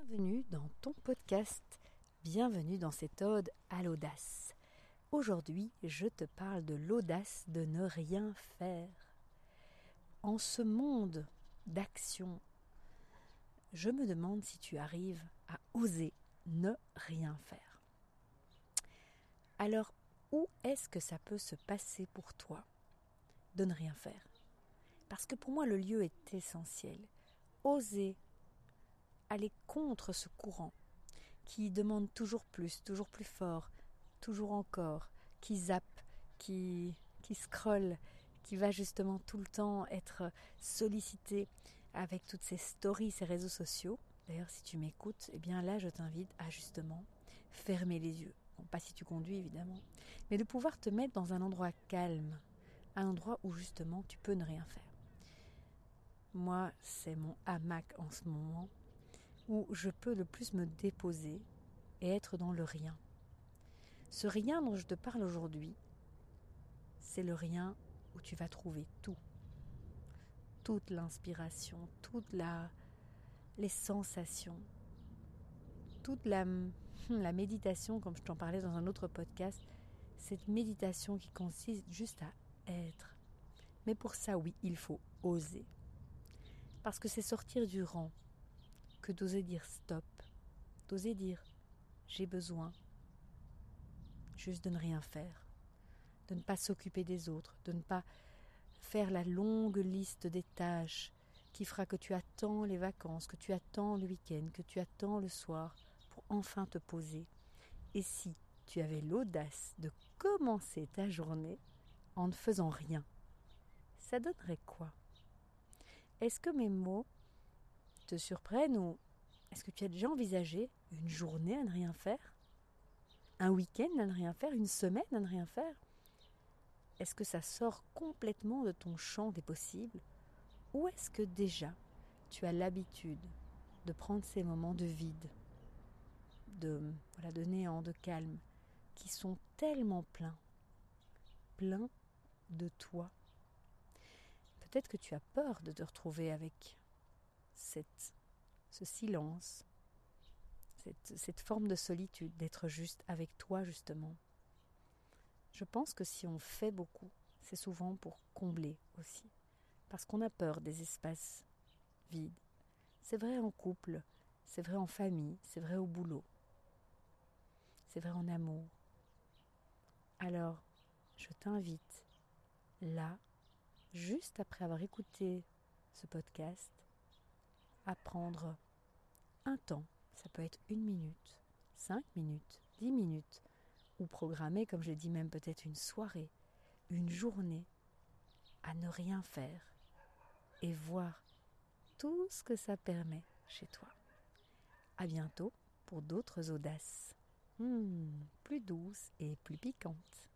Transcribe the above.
Bienvenue dans ton podcast, bienvenue dans cette ode à l'audace. Aujourd'hui, je te parle de l'audace de ne rien faire. En ce monde d'action, je me demande si tu arrives à oser ne rien faire. Alors, où est-ce que ça peut se passer pour toi de ne rien faire? Parce que pour moi, le lieu est essentiel. Oser aller contre ce courant qui demande toujours plus fort, toujours encore, qui zappe, qui scrolle, qui va justement tout le temps être sollicité avec toutes ces stories, ces réseaux sociaux. D'ailleurs, si tu m'écoutes, eh bien là, je t'invite à justement fermer les yeux. Bon, pas si tu conduis évidemment, mais de pouvoir te mettre dans un endroit calme, un endroit où justement tu peux ne rien faire. Moi, c'est mon hamac en ce moment, où je peux le plus me déposer et être dans le rien. Ce rien dont je te parle aujourd'hui, c'est le rien où tu vas trouver tout. Toute l'inspiration, les sensations, toute la méditation, comme je t'en parlais dans un autre podcast, cette méditation qui consiste juste à être. Mais pour ça, oui, il faut oser. Parce que c'est sortir du rang que d'oser dire stop, d'oser dire j'ai besoin juste de ne rien faire, de ne pas s'occuper des autres, de ne pas faire la longue liste des tâches qui fera que tu attends les vacances, que tu attends le week-end, que tu attends le soir pour enfin te poser. Et si tu avais l'audace de commencer ta journée en ne faisant rien, ça donnerait quoi? Est-ce que mes mots te surprennent ou est-ce que tu as déjà envisagé une journée à ne rien faire? Un week-end à ne rien faire? Une semaine à ne rien faire? Est-ce que ça sort complètement de ton champ des possibles? Ou est-ce que déjà tu as l'habitude de prendre ces moments de vide, de néant, de calme, qui sont tellement pleins de toi? Peut-être que tu as peur de te retrouver avec ce silence, cette forme de solitude, d'être juste avec toi justement. Je pense que si on fait beaucoup, c'est souvent pour combler aussi, parce qu'on a peur des espaces vides. C'est vrai en couple, c'est vrai en famille, c'est vrai au boulot, c'est vrai en amour. Alors, je t'invite, là, juste après avoir écouté ce podcast, à prendre un temps. Ça peut être 1 minute, 5 minutes, 10 minutes, ou programmer, comme je l'ai dit, même peut-être une soirée, une journée, à ne rien faire et voir tout ce que ça permet chez toi. À bientôt pour d'autres audaces, plus douces et plus piquantes.